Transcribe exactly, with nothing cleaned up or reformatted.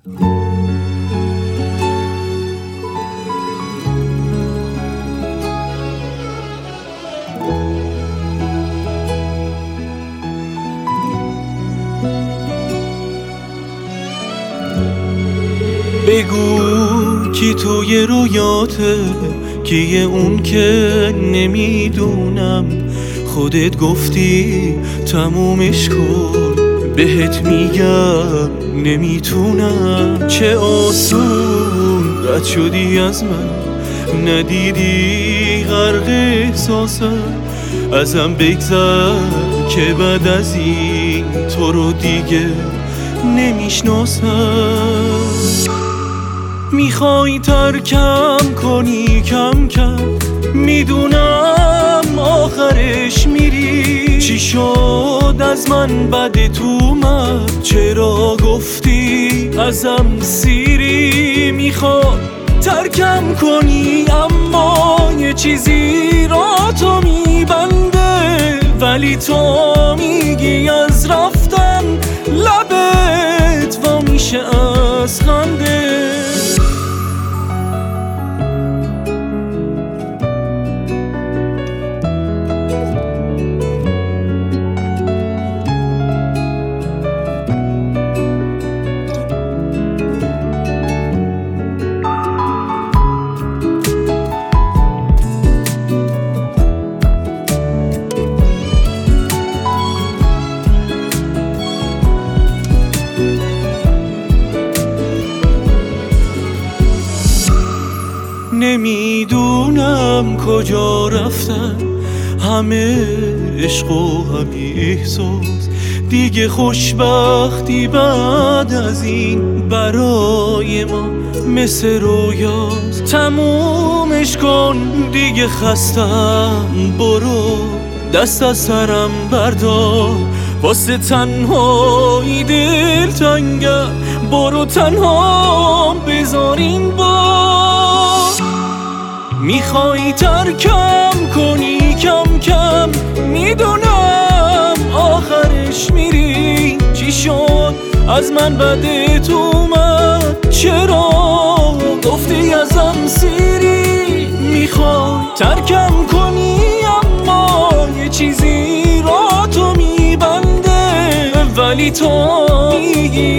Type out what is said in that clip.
بگو کی توی رویاته، کیه اون که نمیدونم. خودت گفتی تمومش کن، بهت میگم نمیتونم. چه آسون رد شدی از من، ندیدی غرق احساسم. ازم بگذر که بعد از این تو رو دیگه نمیشناسم. میخوای ترکم کنی کم کم، میدونم آخرش میری. چی شد از من بدت اومد، چرا گفتی ازم سیری؟ میخوای ترکم کنی اما یه چیزی را تو میبنده، ولی تو میگی از رفتن لبت وا میشه از خنده. نمیدونم کجا رفتن همه عشق و همه احساس. دیگه خوشبختی بعد از این برای ما مثل رویاست. تمومش کن دیگه، خستم، برو دست از سرم بردار. واسه تنهایی دل تنگم، برو تنها بذار این بار. میخوای ترکم کنی کم کم، میدونم آخرش میری. چی شد از من بدت اومد، چرا گفتی ازم سیری؟ میخوای ترکم کنی اما یه چیزی را تو میبنده، ولی تو میگی